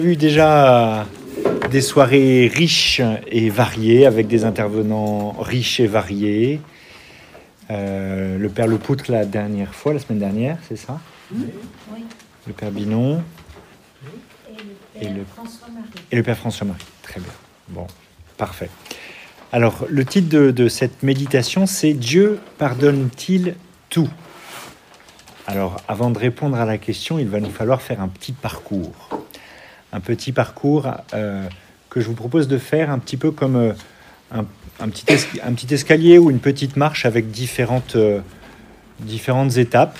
On a eu déjà des soirées riches et variées avec des intervenants riches et variés. Le père Lepoutre la semaine dernière, c'est ça? Oui. Le père Binon. Et le père François-Marie. Et le père François-Marie. Très bien. Bon, parfait. Alors, le titre de cette méditation, c'est « Dieu pardonne-t-il tout ?» Alors, avant de répondre à la question, il va nous falloir faire un petit parcours. Un petit parcours que je vous propose de faire un petit peu comme un petit escalier ou une petite marche avec différentes étapes,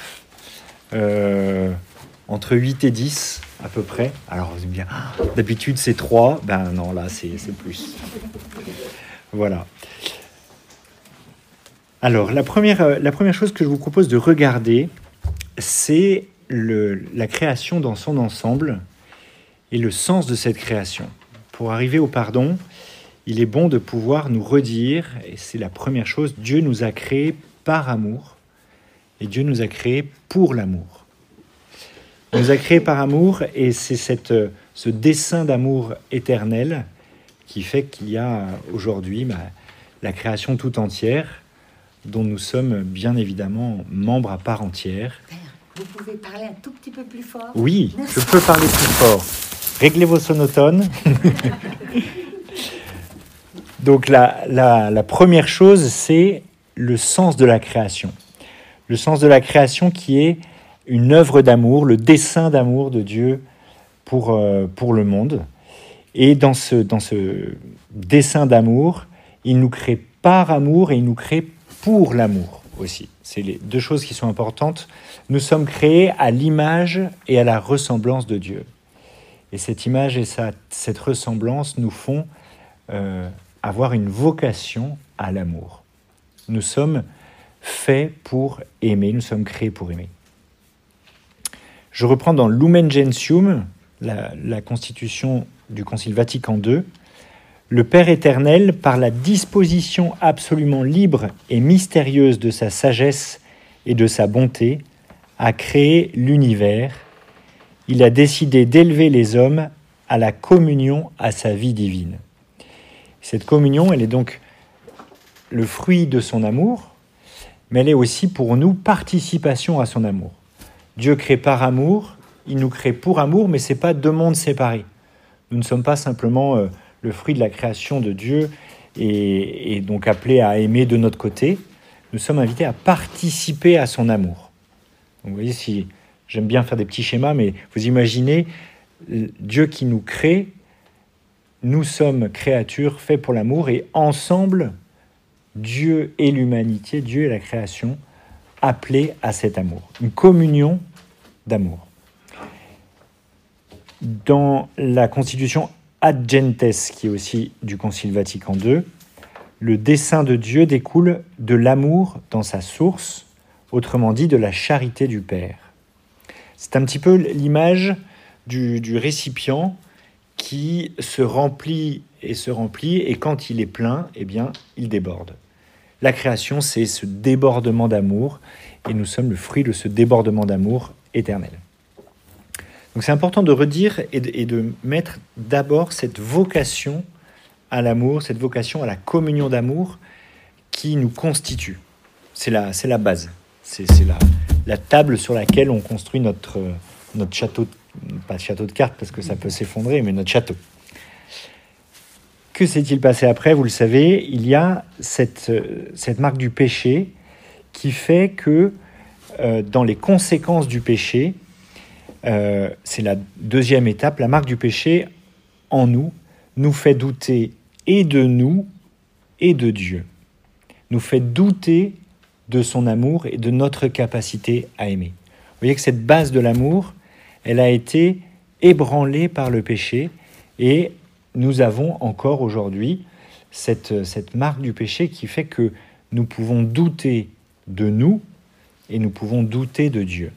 entre 8 et 10 à peu près. Alors, vous allez me dire, d'habitude c'est 3, ben non, là c'est plus. Voilà. Alors, la première chose que je vous propose de regarder, c'est la création dans son ensemble et le sens de cette création. Pour arriver au pardon, il est bon de pouvoir nous redire, et c'est la première chose, Dieu nous a créés par amour et Dieu nous a créés pour l'amour. Il nous a créés par amour et c'est ce dessein d'amour éternel qui fait qu'il y a aujourd'hui la création tout entière dont nous sommes bien évidemment membres à part entière. Père, vous pouvez parler un tout petit peu plus fort? Oui, je peux parler plus fort. Réglez vos sonotones. Donc la première chose, c'est le sens de la création. Le sens de la création qui est une œuvre d'amour, le dessein d'amour de Dieu pour le monde. Et dans ce dessein d'amour, il nous crée par amour et il nous crée pour l'amour aussi. C'est les deux choses qui sont importantes. Nous sommes créés à l'image et à la ressemblance de Dieu. Et cette image et cette ressemblance nous font avoir une vocation à l'amour. Nous sommes faits pour aimer, nous sommes créés pour aimer. Je reprends dans Lumen Gentium, la constitution du Concile Vatican II. Le Père éternel, par la disposition absolument libre et mystérieuse de sa sagesse et de sa bonté, a créé l'univers. Il a décidé d'élever les hommes à la communion à sa vie divine. Cette communion, elle est donc le fruit de son amour, mais elle est aussi pour nous participation à son amour. Dieu crée par amour, il nous crée pour amour, mais ce n'est pas deux mondes séparés. Nous ne sommes pas simplement le fruit de la création de Dieu et donc appelés à aimer de notre côté. Nous sommes invités à participer à son amour. Donc vous voyez, si j'aime bien faire des petits schémas, mais vous imaginez Dieu qui nous crée, nous sommes créatures faites pour l'amour et ensemble, Dieu et l'humanité, Dieu et la création, appelés à cet amour. Une communion d'amour. Dans la constitution Ad Gentes, qui est aussi du Concile Vatican II, le dessein de Dieu découle de l'amour dans sa source, autrement dit de la charité du Père. C'est un petit peu l'image du récipient qui se remplit, et quand il est plein, eh bien, il déborde. La création, c'est ce débordement d'amour, et nous sommes le fruit de ce débordement d'amour éternel. Donc c'est important de redire et de mettre d'abord cette vocation à l'amour, cette vocation à la communion d'amour qui nous constitue. C'est la base, c'est la table sur laquelle on construit notre château, pas de château de cartes parce que ça peut s'effondrer, mais notre château. Que s'est-il passé après? Vous le savez, il y a cette marque du péché qui fait que dans les conséquences du péché, c'est la deuxième étape, la marque du péché en nous fait douter et de nous et de Dieu. Nous fait douter de son amour et de notre capacité à aimer. Vous voyez que cette base de l'amour, elle a été ébranlée par le péché et nous avons encore aujourd'hui cette marque du péché qui fait que nous pouvons douter de nous et nous pouvons douter de Dieu.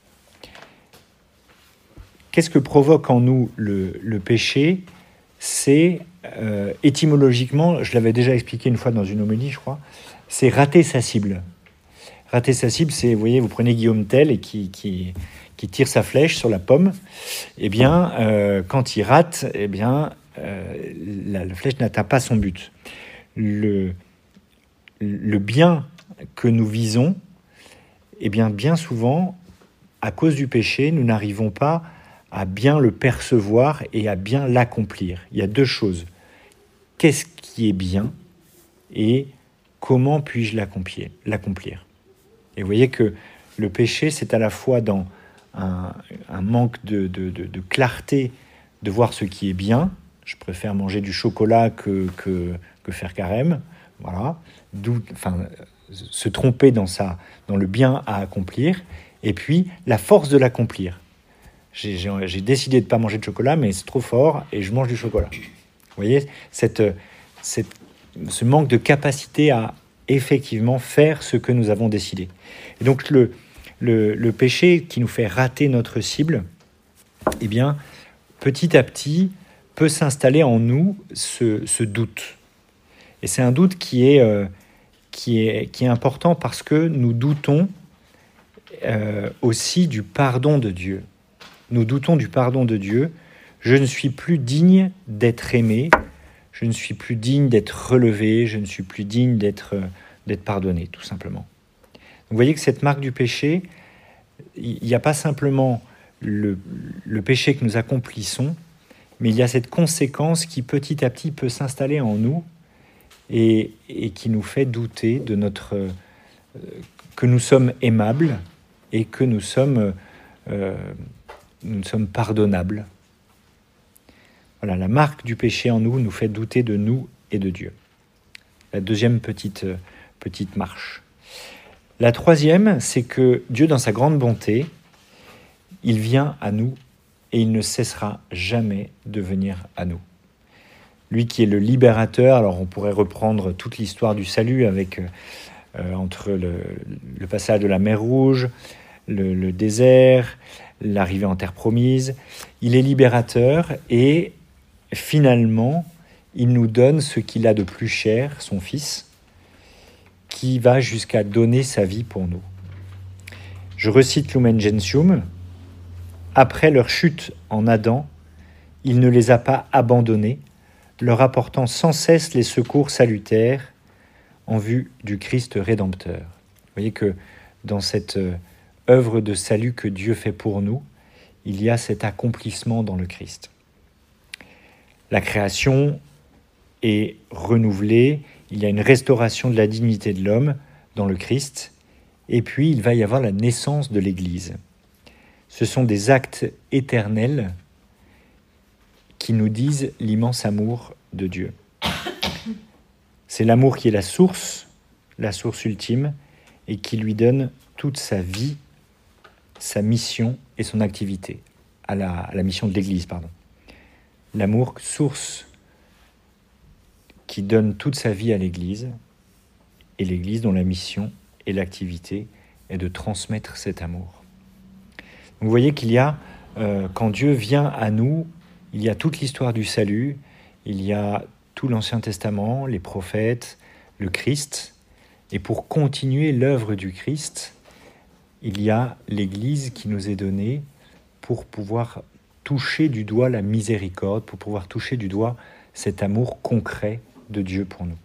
Qu'est-ce que provoque en nous le péché? C'est étymologiquement, je l'avais déjà expliqué une fois dans une homélie, je crois, c'est rater sa cible. Rater sa cible, c'est, vous voyez, vous prenez Guillaume Tell et qui qui tire sa flèche sur la pomme, eh bien, quand il rate, eh bien, la flèche n'atteint pas son but. Le bien que nous visons, eh bien souvent, à cause du péché, nous n'arrivons pas à bien le percevoir et à bien l'accomplir. Il y a deux choses. Qu'est-ce qui est bien et comment puis-je l'accomplir? Et vous voyez que le péché, c'est à la fois dans un manque de clarté de voir ce qui est bien. Je préfère manger du chocolat que faire carême. Voilà. Se tromper dans le bien à accomplir. Et puis, la force de l'accomplir. J'ai décidé de ne pas manger de chocolat, mais c'est trop fort et je mange du chocolat. Vous voyez, ce manque de capacité à effectivement faire ce que nous avons décidé. Et donc, le péché qui nous fait rater notre cible, eh bien, petit à petit, peut s'installer en nous ce doute. Et c'est un doute qui est important parce que nous doutons aussi du pardon de Dieu. Nous doutons du pardon de Dieu. Je ne suis plus digne d'être aimé, je ne suis plus digne d'être relevé, je ne suis plus digne d'être pardonné, tout simplement. Vous voyez que cette marque du péché, il n'y a pas simplement le péché que nous accomplissons, mais il y a cette conséquence qui petit à petit peut s'installer en nous et qui nous fait douter de que nous sommes aimables et que nous sommes pardonnables. Voilà, la marque du péché en nous fait douter de nous et de Dieu. La deuxième petite marche. La troisième, c'est que Dieu, dans sa grande bonté, il vient à nous et il ne cessera jamais de venir à nous. Lui qui est le libérateur, alors on pourrait reprendre toute l'histoire du salut avec entre le passage de la mer Rouge, le désert, l'arrivée en terre promise. Il est libérateur et finalement, il nous donne ce qu'il a de plus cher, son Fils, qui va jusqu'à donner sa vie pour nous. Je recite Lumen Gentium. Après leur chute en Adam, il ne les a pas abandonnés, leur apportant sans cesse les secours salutaires en vue du Christ Rédempteur. Vous voyez que dans cette œuvre de salut que Dieu fait pour nous, il y a cet accomplissement dans le Christ. La création est renouvelée, il y a une restauration de la dignité de l'homme dans le Christ, et puis il va y avoir la naissance de l'Église. Ce sont des actes éternels qui nous disent l'immense amour de Dieu. C'est l'amour qui est la source ultime, et qui lui donne toute sa vie, sa mission et son activité, à la mission de l'Église, pardon. L'amour, source qui donne toute sa vie à l'Église, et l'Église dont la mission et l'activité est de transmettre cet amour. Vous voyez qu'il y a, quand Dieu vient à nous, il y a toute l'histoire du salut, il y a tout l'Ancien Testament, les prophètes, le Christ, et pour continuer l'œuvre du Christ, il y a l'Église qui nous est donnée pour pouvoir toucher du doigt la miséricorde, pour pouvoir toucher du doigt cet amour concret de Dieu pour nous.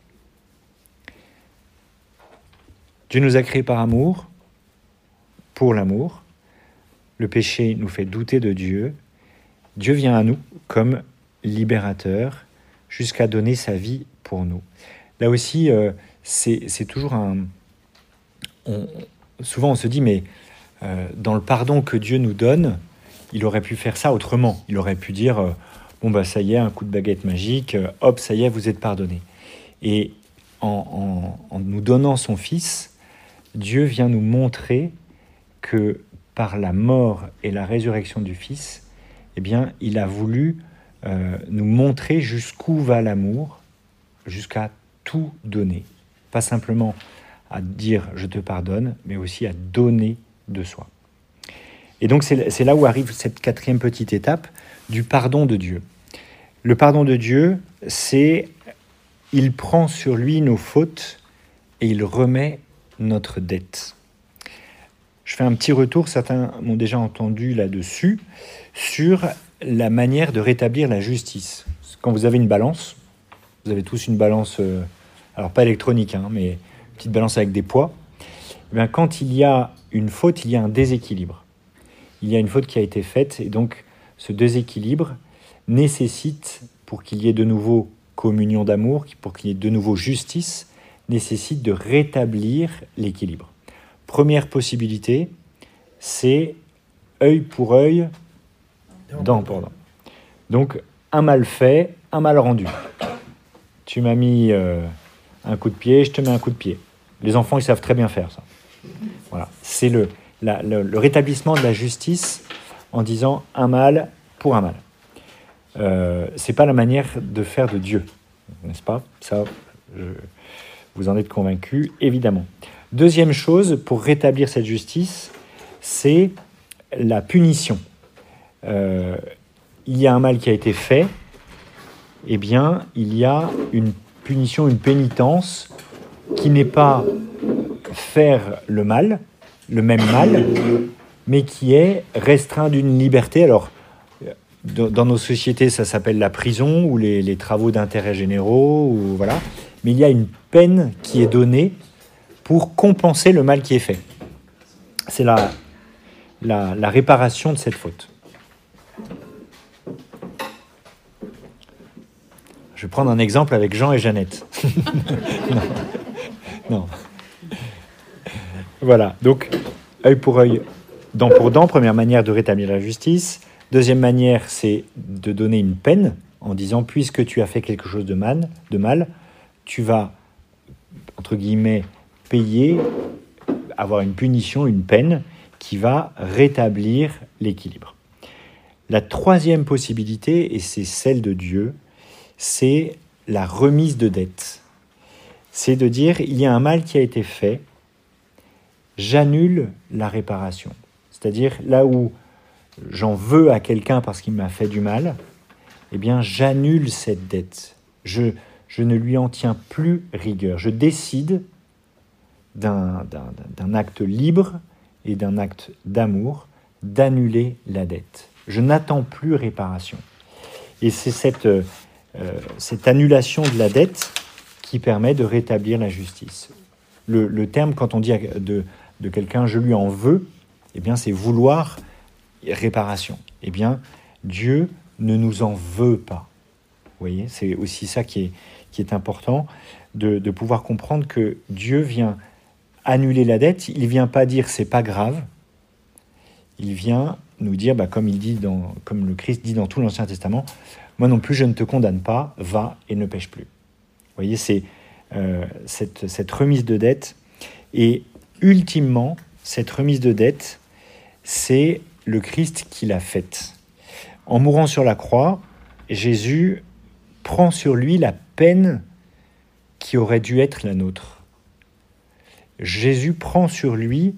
Dieu nous a créés par amour, pour l'amour. Le péché nous fait douter de Dieu. Dieu vient à nous comme libérateur jusqu'à donner sa vie pour nous. Là aussi, c'est toujours souvent on se dit, mais dans le pardon que Dieu nous donne, il aurait pu faire ça autrement. Il aurait pu dire, ça y est, un coup de baguette magique, hop, ça y est, vous êtes pardonnés. Et en nous donnant son Fils, Dieu vient nous montrer que par la mort et la résurrection du Fils, eh bien, il a voulu nous montrer jusqu'où va l'amour, jusqu'à tout donner. Pas simplement à dire « je te pardonne », mais aussi à donner de soi. Et donc, c'est là où arrive cette quatrième petite étape du pardon de Dieu. Le pardon de Dieu, c'est « il prend sur lui nos fautes et il remet notre dette ». je fais un petit retour, certains m'ont déjà entendu là-dessus, sur la manière de rétablir la justice. Quand vous avez une balance, vous avez tous une balance, alors pas électronique, mais une petite balance avec des poids, et bien quand il y a une faute, il y a un déséquilibre. Il y a une faute qui a été faite, et donc ce déséquilibre nécessite, pour qu'il y ait de nouveau communion d'amour, pour qu'il y ait de nouveau justice, nécessite de rétablir l'équilibre. Première possibilité, c'est œil pour œil, dent pour dent. Donc, un mal fait, un mal rendu. Tu m'as mis un coup de pied, je te mets un coup de pied. Les enfants, ils savent très bien faire ça. Voilà. C'est le rétablissement de la justice en disant un mal pour un mal. C'est pas la manière de faire de Dieu, n'est-ce pas? Ça, vous en êtes convaincus, évidemment. Deuxième chose, pour rétablir cette justice, c'est la punition. Il y a un mal qui a été fait, eh bien, il y a une punition, une pénitence, qui n'est pas faire le mal, le même mal, mais qui est restreint d'une liberté. Alors, dans nos sociétés, ça s'appelle la prison ou les travaux d'intérêt généraux, ou voilà. Mais il y a une peine qui est donnée pour compenser le mal qui est fait. C'est la réparation de cette faute. Je vais prendre un exemple avec Jean et Jeannette. non. Voilà, donc œil pour œil, dent pour dent, première manière de rétablir la justice. Deuxième manière, c'est de donner une peine en disant, puisque tu as fait quelque chose de mal, tu vas, entre guillemets, payer, avoir une punition, une peine qui va rétablir l'équilibre. La troisième possibilité, et c'est celle de Dieu, c'est la remise de dette. C'est de dire, il y a un mal qui a été fait, j'annule la réparation. C'est-à-dire, là où j'en veux à quelqu'un parce qu'il m'a fait du mal, eh bien, j'annule cette dette. Je ne lui en tiens plus rigueur. Je décide d'un acte libre et d'un acte d'amour d'annuler la dette. Je n'attends plus réparation. Et c'est cette annulation de la dette qui permet de rétablir la justice. Le terme, quand on dit de quelqu'un « je lui en veux », eh bien, c'est vouloir réparation. Eh bien, Dieu ne nous en veut pas. Vous voyez, c'est aussi ça qui est important, de pouvoir comprendre que Dieu vient annuler la dette. Il ne vient pas dire « c'est pas grave ». Il vient nous dire, comme le Christ dit dans tout l'Ancien Testament, « Moi non plus, je ne te condamne pas, va et ne pêche plus ». Vous voyez, c'est cette remise de dette. Et ultimement, cette remise de dette, c'est le Christ qui l'a faite. En mourant sur la croix, Jésus prend sur lui la peine qui aurait dû être la nôtre. Jésus prend sur lui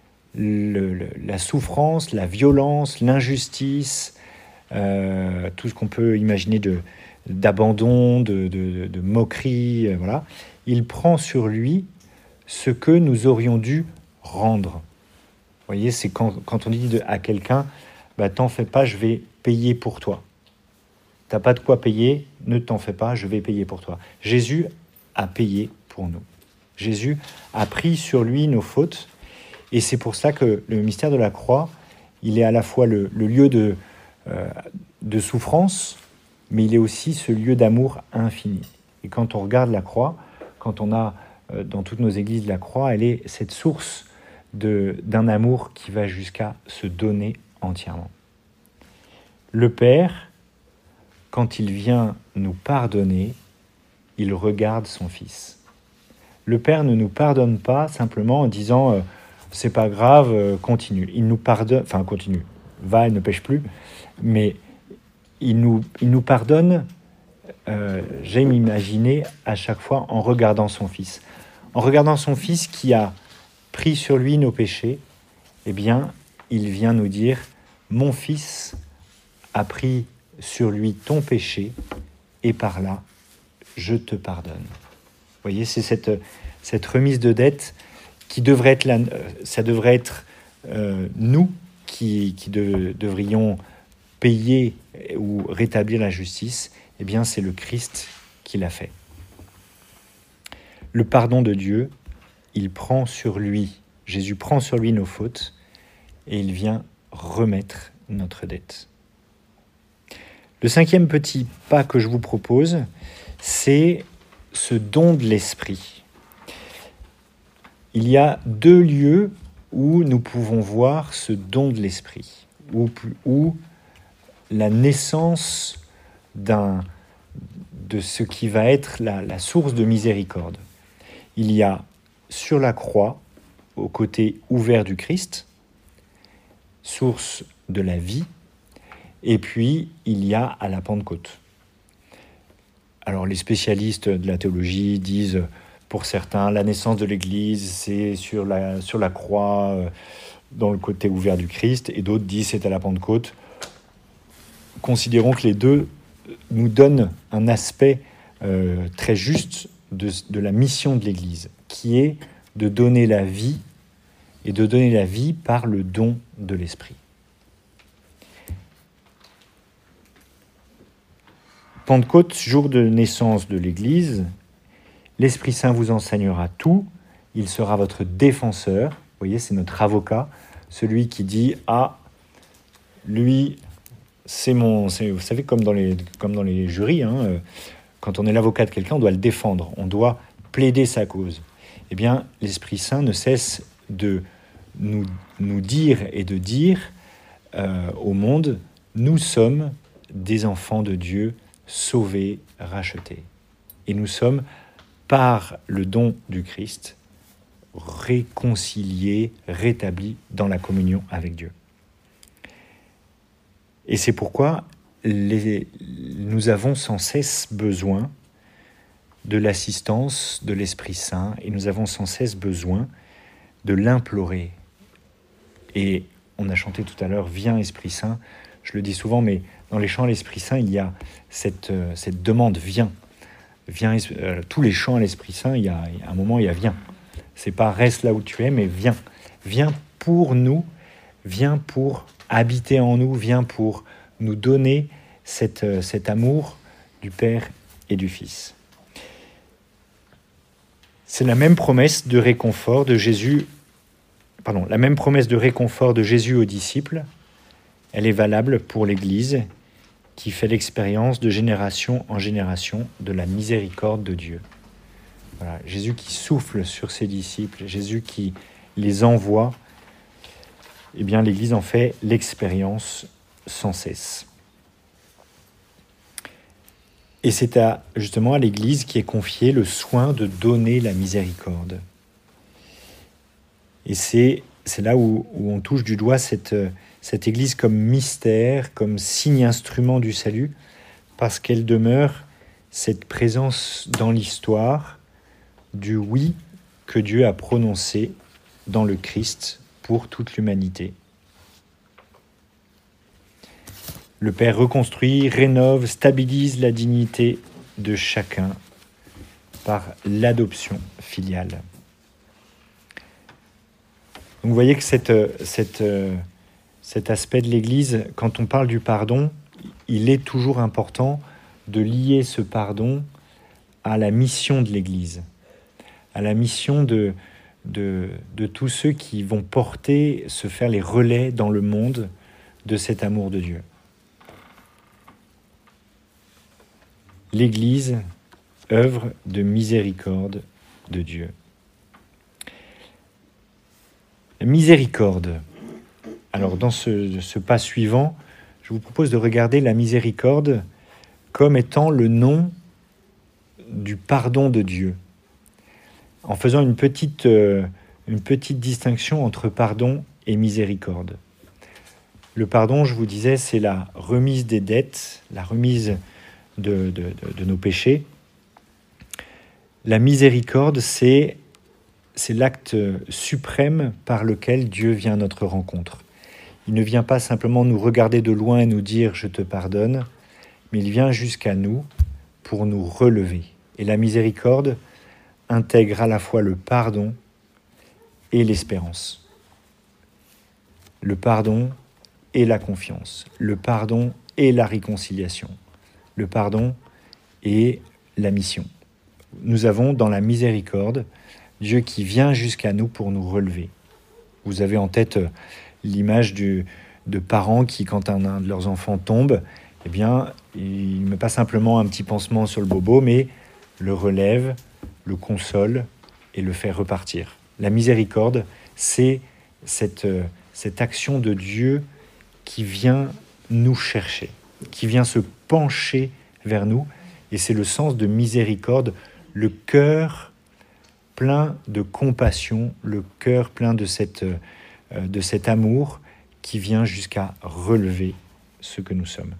la souffrance, la violence, l'injustice, tout ce qu'on peut imaginer d'abandon, de moquerie, voilà. Il prend sur lui ce que nous aurions dû rendre. Vous voyez, c'est quand on dit à quelqu'un, t'en fais pas, je vais payer pour toi. T'as pas de quoi payer, ne t'en fais pas, je vais payer pour toi. Jésus a payé pour nous. Jésus a pris sur lui nos fautes, et c'est pour ça que le mystère de la croix, il est à la fois le lieu de souffrance, mais il est aussi ce lieu d'amour infini. Et quand on regarde la croix, quand on a dans toutes nos églises la croix, elle est cette source d'un amour qui va jusqu'à se donner entièrement. Le Père, quand il vient nous pardonner, il regarde son Fils. Le Père ne nous pardonne pas simplement en disant c'est pas grave, continue. Il nous pardonne, continue, va et ne pêche plus, mais il nous pardonne, j'aime imaginer à chaque fois en regardant son Fils. En regardant son Fils qui a pris sur lui nos péchés, eh bien, il vient nous dire « Mon Fils a pris sur lui ton péché, et par là, je te pardonne. » Vous voyez, c'est cette remise de dette qui devrait être ça devrait être nous qui devrions payer ou rétablir la justice, eh bien c'est le Christ qui l'a fait. Le pardon de Dieu, il prend sur lui, Jésus prend sur lui nos fautes et il vient remettre notre dette. Le 5e petit pas que je vous propose, c'est ce don de l'esprit. Il y a 2 lieux où nous pouvons voir ce don de l'esprit, où la naissance de ce qui va être la source de miséricorde. Il y a sur la croix, au côté ouvert du Christ, source de la vie, et puis il y a à la Pentecôte. Alors les spécialistes de la théologie disent, pour certains, la naissance de l'Église, c'est sur la croix, dans le côté ouvert du Christ, et d'autres disent c'est à la Pentecôte. Considérons que les deux nous donnent un aspect très juste de la mission de l'Église, qui est de donner la vie, et de donner la vie par le don de l'Esprit. Pentecôte, jour de naissance de l'Église, l'Esprit Saint vous enseignera tout, il sera votre défenseur, vous voyez, c'est notre avocat, celui qui dit « Ah, lui, vous savez, comme dans les jurys, quand on est l'avocat de quelqu'un, on doit le défendre, on doit plaider sa cause. Eh bien, l'Esprit Saint ne cesse de nous dire et de dire au monde, nous sommes des enfants de Dieu, sauvés, rachetés. Et nous sommes, par le don du Christ, réconciliés, rétablis dans la communion avec Dieu. Et c'est pourquoi nous avons sans cesse besoin de l'assistance de l'Esprit Saint et nous avons sans cesse besoin de l'implorer. Et on a chanté tout à l'heure « Viens Esprit Saint », je le dis souvent, mais dans les chants à l'Esprit Saint, il y a cette demande « Viens ». Tous les chants à l'Esprit Saint, il y a un moment, il y a « Viens ». C'est pas « Reste là où tu es », mais « Viens ». Viens pour nous, viens pour habiter en nous, viens pour nous donner cet amour du Père et du Fils. C'est la même promesse de réconfort de Jésus, la même promesse de réconfort de Jésus aux disciples, elle est valable pour l'Église qui fait l'expérience de génération en génération de la miséricorde de Dieu. Voilà, Jésus qui souffle sur ses disciples, Jésus qui les envoie, eh bien l'Église en fait l'expérience sans cesse. Et c'est justement à l'Église qui est confié le soin de donner la miséricorde. Et c'est là où on touche du doigt cette Église comme mystère, comme signe instrument du salut, parce qu'elle demeure cette présence dans l'histoire du oui que Dieu a prononcé dans le Christ pour toute l'humanité. Le Père reconstruit, rénove, stabilise la dignité de chacun par l'adoption filiale. Donc vous voyez que cet aspect de l'Église, quand on parle du pardon, il est toujours important de lier ce pardon à la mission de l'Église, à la mission de tous ceux qui vont se faire les relais dans le monde de cet amour de Dieu. L'Église, œuvre de miséricorde de Dieu. Miséricorde. Alors, dans ce pas suivant, je vous propose de regarder la miséricorde comme étant le nom du pardon de Dieu, en faisant une petite distinction entre pardon et miséricorde. Le pardon, je vous disais, c'est la remise des dettes, la remise de nos péchés. La miséricorde, c'est l'acte suprême par lequel Dieu vient à notre rencontre. Il ne vient pas simplement nous regarder de loin et nous dire « je te pardonne », mais il vient jusqu'à nous pour nous relever. Et la miséricorde intègre à la fois le pardon et l'espérance. le pardon et la confiance, le pardon et la réconciliation, le pardon et la mission. Nous avons dans la miséricorde Dieu qui vient jusqu'à nous pour nous relever. Vous avez en tête l'image de parents qui, quand un de leurs enfants tombe, eh bien, il ne met pas simplement un petit pansement sur le bobo, mais le relève, le console et le fait repartir. La miséricorde, c'est cette action de Dieu qui vient nous chercher, qui vient se pencher vers nous. Et c'est le sens de miséricorde, le cœur plein de compassion, le cœur plein de cet amour qui vient jusqu'à relever ce que nous sommes.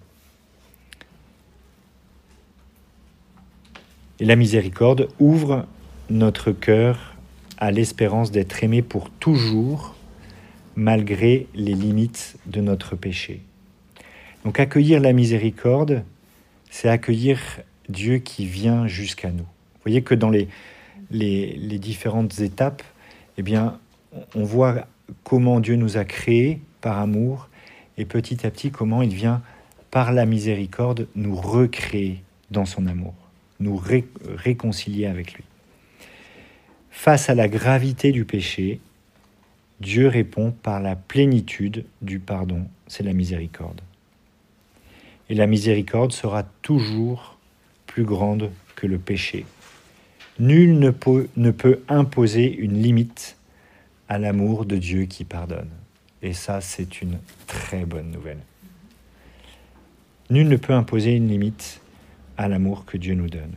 Et la miséricorde ouvre notre cœur à l'espérance d'être aimé pour toujours, malgré les limites de notre péché. Donc accueillir la miséricorde, c'est accueillir Dieu qui vient jusqu'à nous. Vous voyez que dans les différentes étapes, eh bien, on voit comment Dieu nous a créés par amour et petit à petit comment il vient, par la miséricorde, nous recréer dans son amour, nous réconcilier avec lui. Face à la gravité du péché, Dieu répond par la plénitude du pardon, c'est la miséricorde. Et la miséricorde sera toujours plus grande que le péché. Nul ne peut imposer une limite à l'amour de Dieu qui pardonne. Et ça, c'est une très bonne nouvelle. Nul ne peut imposer une limite à l'amour que Dieu nous donne.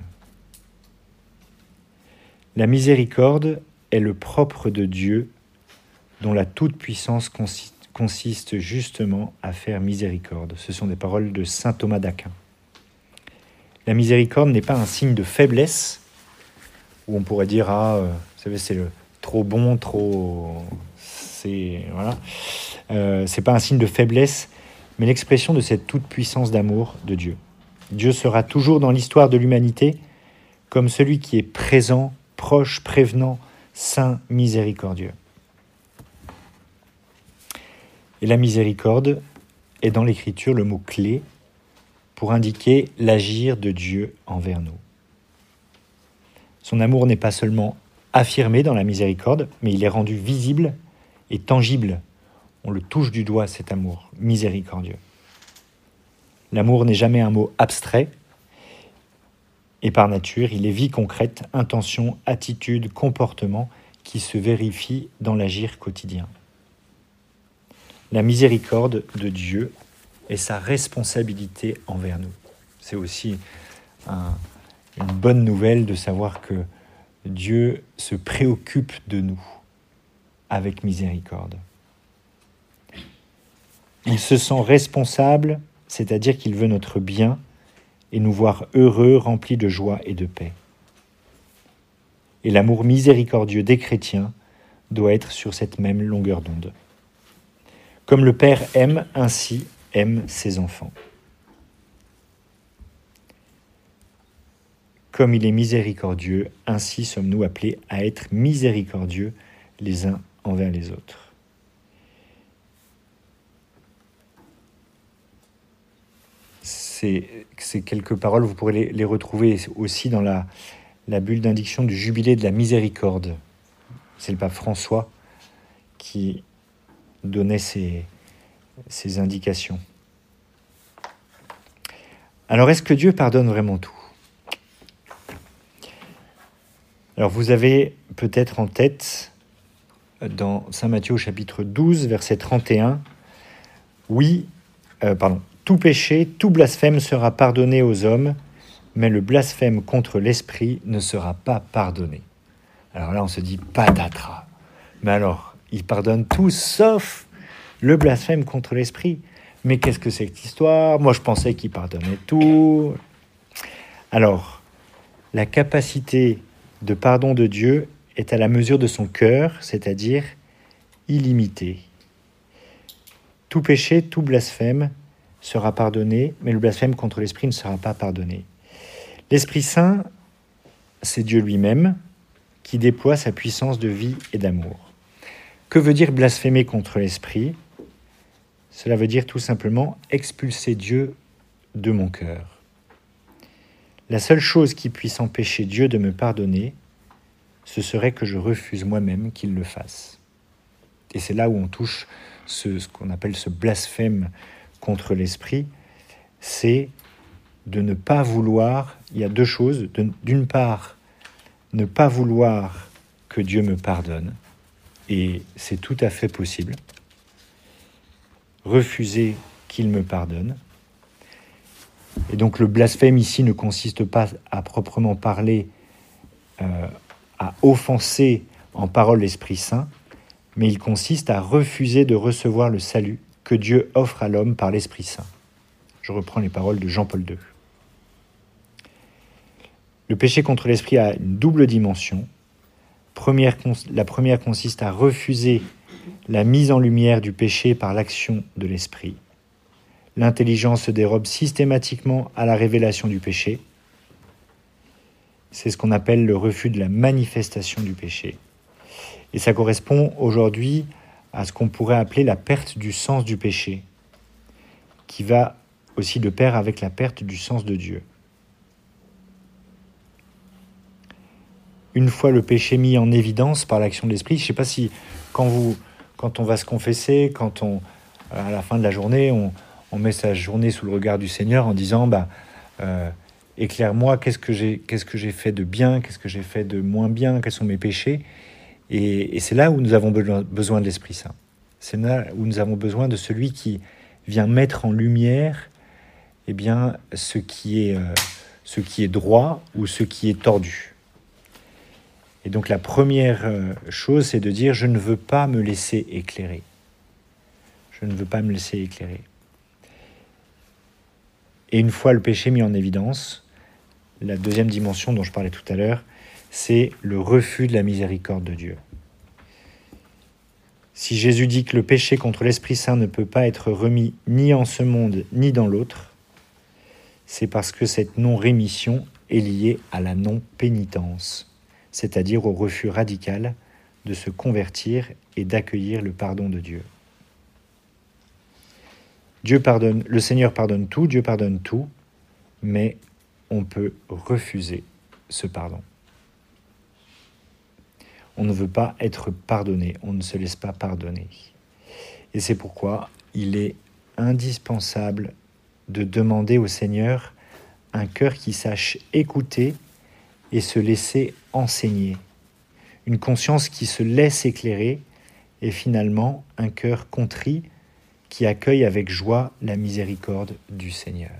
La miséricorde est le propre de Dieu, dont la toute-puissance consiste justement à faire miséricorde. Ce sont des paroles de saint Thomas d'Aquin. La miséricorde n'est pas un signe de faiblesse, où on pourrait dire, vous savez, c'est le trop bon, trop... Voilà. C'est pas un signe de faiblesse, mais l'expression de cette toute-puissance d'amour de Dieu. Dieu sera toujours dans l'histoire de l'humanité comme celui qui est présent, proche, prévenant, saint, miséricordieux. Et la miséricorde est dans l'Écriture le mot clé pour indiquer l'agir de Dieu envers nous. Son amour n'est pas seulement affirmé dans la miséricorde, mais il est rendu visible et tangible. On le touche du doigt, cet amour miséricordieux. L'amour n'est jamais un mot abstrait, et par nature, il est vie concrète, intention, attitude, comportement qui se vérifie dans l'agir quotidien. La miséricorde de Dieu est sa responsabilité envers nous. C'est aussi une bonne nouvelle de savoir que Dieu se préoccupe de nous avec miséricorde. Il se sent responsable, c'est-à-dire qu'il veut notre bien et nous voir heureux, remplis de joie et de paix. Et l'amour miséricordieux des chrétiens doit être sur cette même longueur d'onde. Comme le Père aime, ainsi aime ses enfants. Comme il est miséricordieux, ainsi sommes-nous appelés à être miséricordieux les uns envers les autres. Ces quelques paroles, vous pourrez les retrouver aussi dans la bulle d'indiction du Jubilé de la Miséricorde. C'est le pape François qui donnait ces indications. Alors, est-ce que Dieu pardonne vraiment tout ? Alors, vous avez peut-être en tête, dans Saint Matthieu au chapitre 12, verset 31, tout péché, tout blasphème sera pardonné aux hommes, mais le blasphème contre l'esprit ne sera pas pardonné. Alors là, on se dit patatras. Mais alors, il pardonne tout sauf le blasphème contre l'esprit. Mais qu'est-ce que c'est que cette histoire ? Moi, je pensais qu'il pardonnait tout. Alors, la capacité de pardon de Dieu est à la mesure de son cœur, c'est-à-dire illimitée. Tout péché, tout blasphème sera pardonné, mais le blasphème contre l'Esprit ne sera pas pardonné. L'Esprit Saint, c'est Dieu lui-même qui déploie sa puissance de vie et d'amour. Que veut dire blasphémer contre l'Esprit ? Cela veut dire tout simplement expulser Dieu de mon cœur. La seule chose qui puisse empêcher Dieu de me pardonner, ce serait que je refuse moi-même qu'il le fasse. Et c'est là où on touche ce qu'on appelle ce blasphème contre l'esprit, c'est de ne pas vouloir, il y a deux choses, d'une part, ne pas vouloir que Dieu me pardonne, et c'est tout à fait possible, refuser qu'il me pardonne. Et donc le blasphème ici ne consiste pas à proprement parler, à offenser en parole l'Esprit Saint, mais il consiste à refuser de recevoir le salut que Dieu offre à l'homme par l'Esprit Saint. Je reprends les paroles de Jean-Paul II. Le péché contre l'esprit a une double dimension. La première consiste à refuser la mise en lumière du péché par l'action de l'esprit. L'intelligence se dérobe systématiquement à la révélation du péché. C'est ce qu'on appelle le refus de la manifestation du péché. Et ça correspond aujourd'hui à ce qu'on pourrait appeler la perte du sens du péché, qui va aussi de pair avec la perte du sens de Dieu. Une fois le péché mis en évidence par l'action de l'esprit, je ne sais pas si quand on va se confesser, à la fin de la journée, on met sa journée sous le regard du Seigneur en disant éclaire-moi, qu'est-ce que j'ai fait de bien, qu'est-ce que j'ai fait de moins bien, quels sont mes péchés. Et c'est là où nous avons besoin de l'Esprit Saint. C'est là où nous avons besoin de celui qui vient mettre en lumière ce qui est droit ou ce qui est tordu. Et donc la première chose, c'est de dire « je ne veux pas me laisser éclairer ». Je ne veux pas me laisser éclairer. Et une fois le péché mis en évidence, la deuxième dimension dont je parlais tout à l'heure, c'est le refus de la miséricorde de Dieu. Si Jésus dit que le péché contre l'Esprit Saint ne peut pas être remis ni en ce monde ni dans l'autre, c'est parce que cette non-rémission est liée à la non-pénitence, c'est-à-dire au refus radical de se convertir et d'accueillir le pardon de Dieu. Dieu pardonne, le Seigneur pardonne tout, Dieu pardonne tout, mais on peut refuser ce pardon. On ne veut pas être pardonné, on ne se laisse pas pardonner. Et c'est pourquoi il est indispensable de demander au Seigneur un cœur qui sache écouter et se laisser enseigner. Une conscience qui se laisse éclairer et finalement un cœur contrit qui accueille avec joie la miséricorde du Seigneur.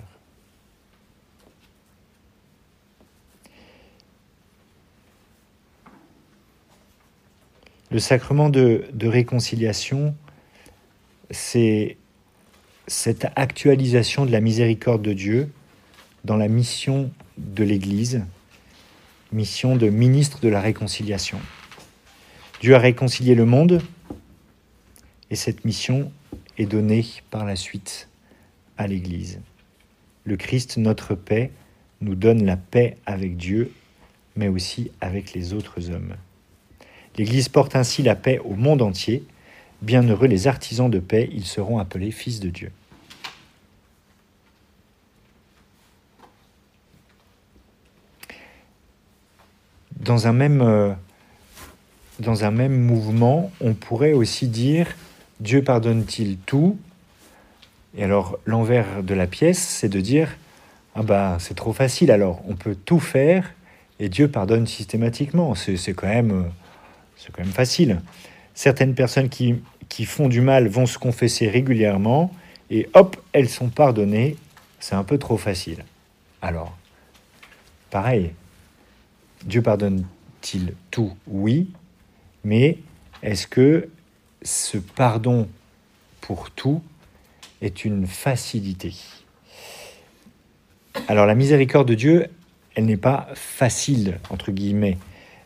Le sacrement de réconciliation, c'est cette actualisation de la miséricorde de Dieu dans la mission de l'Église, mission de ministre de la réconciliation. Dieu a réconcilié le monde et cette mission est donnée par la suite à l'Église. Le Christ, notre paix, nous donne la paix avec Dieu, mais aussi avec les autres hommes. L'Église porte ainsi la paix au monde entier. Bienheureux les artisans de paix, ils seront appelés fils de Dieu. Dans un même mouvement, on pourrait aussi dire « Dieu pardonne-t-il tout ?» Et alors, l'envers de la pièce, c'est de dire « Ah bah, c'est trop facile alors, on peut tout faire et Dieu pardonne systématiquement. » C'est quand même facile. Certaines personnes qui font du mal vont se confesser régulièrement et hop, elles sont pardonnées. C'est un peu trop facile. Alors, pareil, Dieu pardonne-t-il tout? Oui, mais est-ce que ce pardon pour tout est une facilité? Alors, la miséricorde de Dieu, elle n'est pas facile, entre guillemets.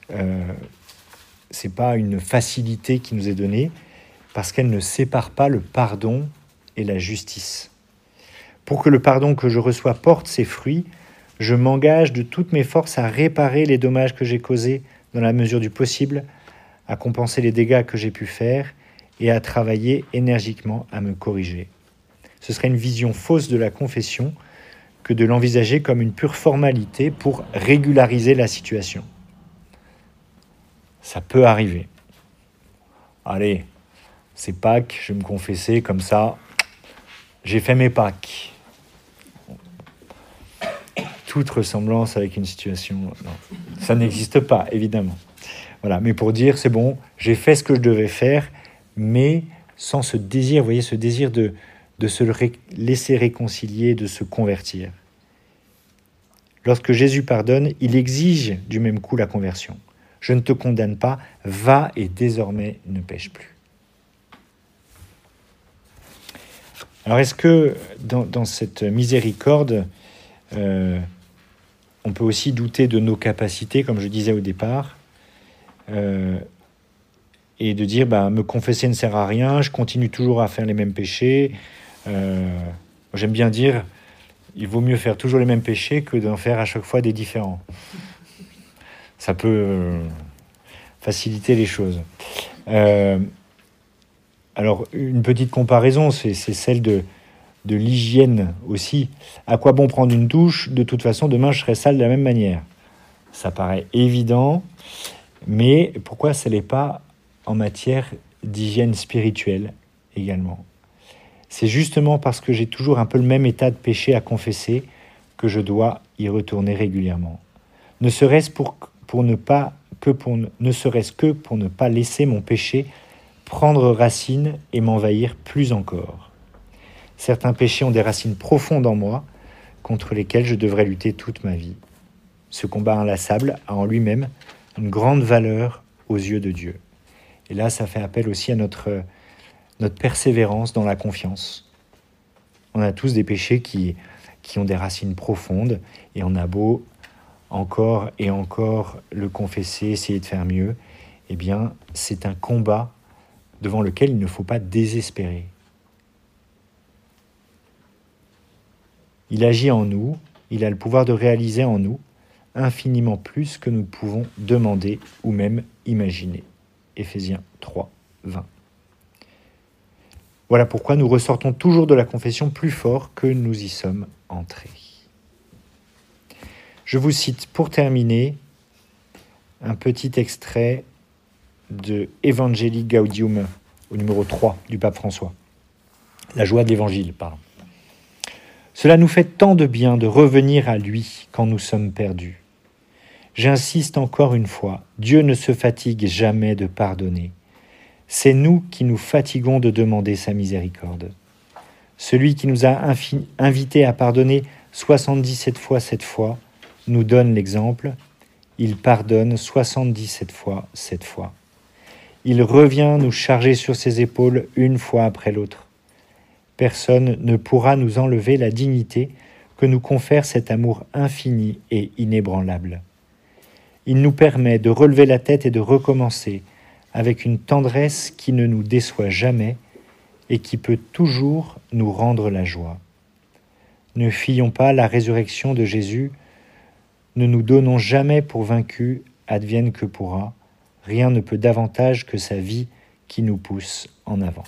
C'est pas une facilité qui nous est donnée parce qu'elle ne sépare pas le pardon et la justice. Pour que le pardon que je reçois porte ses fruits, je m'engage de toutes mes forces à réparer les dommages que j'ai causés dans la mesure du possible, à compenser les dégâts que j'ai pu faire et à travailler énergiquement à me corriger. Ce serait une vision fausse de la confession que de l'envisager comme une pure formalité pour régulariser la situation. Ça peut arriver. Allez, c'est Pâques, je vais me confesser comme ça. J'ai fait mes Pâques. Toute ressemblance avec une situation, non, ça n'existe pas, évidemment. Voilà, mais pour dire, c'est bon, j'ai fait ce que je devais faire, mais sans ce désir, vous voyez, ce désir de se laisser réconcilier, de se convertir. Lorsque Jésus pardonne, il exige du même coup la conversion. Je ne te condamne pas, va et désormais ne pêche plus. Alors est-ce que dans cette miséricorde, on peut aussi douter de nos capacités, comme je disais au départ, et de dire me confesser ne sert à rien, je continue toujours à faire les mêmes péchés. J'aime bien dire, il vaut mieux faire toujours les mêmes péchés que d'en faire à chaque fois des différents. Ça peut faciliter les choses. Alors, une petite comparaison, c'est celle de l'hygiène aussi. À quoi bon prendre une douche? De toute façon, demain, je serai sale de la même manière. Ça paraît évident, mais pourquoi ça n'est pas en matière d'hygiène spirituelle également? C'est justement parce que j'ai toujours un peu le même état de péché à confesser que je dois y retourner régulièrement. Ne serait-ce que pour ne pas laisser mon péché prendre racine et m'envahir plus encore. Certains péchés ont des racines profondes en moi contre lesquelles je devrais lutter toute ma vie. Ce combat inlassable a en lui-même une grande valeur aux yeux de Dieu. Et là, ça fait appel aussi à notre persévérance dans la confiance. On a tous des péchés qui ont des racines profondes et on a beau encore et encore le confesser, essayer de faire mieux, eh bien, c'est un combat devant lequel il ne faut pas désespérer. Il agit en nous, il a le pouvoir de réaliser en nous infiniment plus que nous pouvons demander ou même imaginer. Éphésiens 3, 20. Voilà pourquoi nous ressortons toujours de la confession plus fort que nous y sommes entrés. Je vous cite pour terminer un petit extrait de Evangelii Gaudium au numéro 3 du pape François. La joie de l'évangile, pardon. Cela nous fait tant de bien de revenir à lui quand nous sommes perdus. J'insiste encore une fois, Dieu ne se fatigue jamais de pardonner. C'est nous qui nous fatiguons de demander sa miséricorde. Celui qui nous a invités à pardonner 77 fois 7 fois nous donne l'exemple. Il pardonne 77 fois 7 fois. Il revient nous charger sur ses épaules une fois après l'autre. Personne ne pourra nous enlever la dignité que nous confère cet amour infini et inébranlable. Il nous permet de relever la tête et de recommencer avec une tendresse qui ne nous déçoit jamais et qui peut toujours nous rendre la joie. Ne fuyons pas la résurrection de Jésus, ne nous donnons jamais pour vaincus, advienne que pourra, rien ne peut davantage que sa vie qui nous pousse en avant.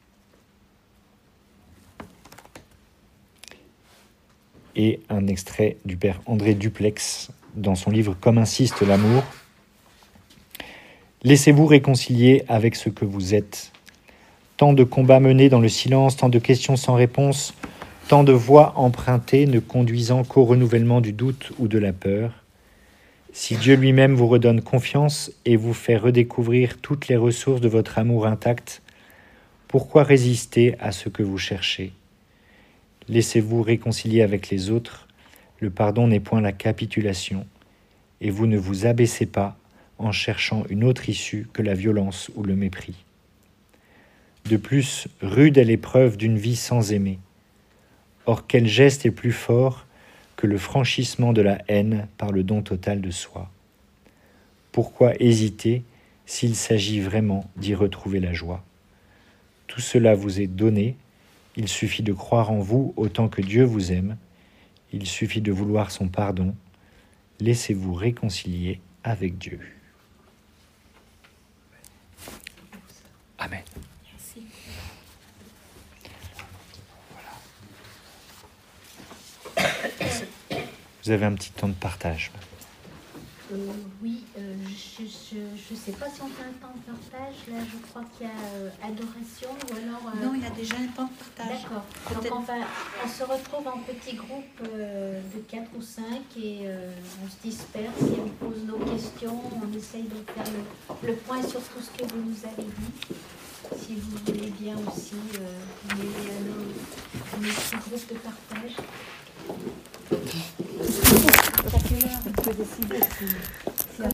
Et un extrait du père André Duplex dans son livre « Comme insiste l'amour ». Laissez-vous réconcilier avec ce que vous êtes. Tant de combats menés dans le silence, tant de questions sans réponse, tant de voies empruntées ne conduisant qu'au renouvellement du doute ou de la peur. Si Dieu lui-même vous redonne confiance et vous fait redécouvrir toutes les ressources de votre amour intact, pourquoi résister à ce que vous cherchez? Laissez-vous réconcilier avec les autres. Le pardon n'est point la capitulation, et vous ne vous abaissez pas en cherchant une autre issue que la violence ou le mépris. De plus, rude est l'épreuve d'une vie sans aimer. Or, quel geste est plus fort que le franchissement de la haine par le don total de soi? Pourquoi hésiter s'il s'agit vraiment d'y retrouver la joie? Tout cela vous est donné, il suffit de croire en vous autant que Dieu vous aime, il suffit de vouloir son pardon, laissez-vous réconcilier avec Dieu. Amen. Merci. Voilà. Vous avez un petit temps de partage. Oui, je ne sais pas si on fait un temps de partage. Là, je crois qu'il y a adoration ou alors... Non, il y a déjà un temps de partage. D'accord. Donc on se retrouve en petits groupes de 4 ou 5 et on se disperse et on pose nos questions. On essaye de faire le point sur tout ce que vous nous avez dit. Si vous voulez bien aussi mêler à nos petits groupes de partage. À quelle heure on peut décider si...